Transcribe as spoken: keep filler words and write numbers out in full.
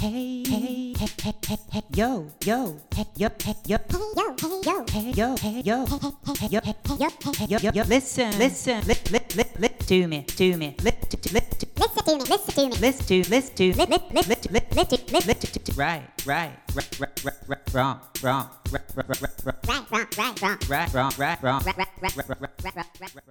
hey, hey, hey, hey, hey, hey, yo, yo, hey, yo, hey, yo, Yo, hey, yo, hey, yo, hey, yo, hey, yo, hey, yo, hey, yo, yo, yo, listen, listen, li, li, li, li, to me, to me, li, to, to, li, to, listen to me, listen to me, listen to, listen to, li, li, li, li, to, li, listen, listen, li, to, to, to, right, right, right, right, right, right, wrong, wrong, right, right, right, right, right, wrong, right, wrong, right, wrong, right, wrong, right, right, right, right, right, right, right, right, right.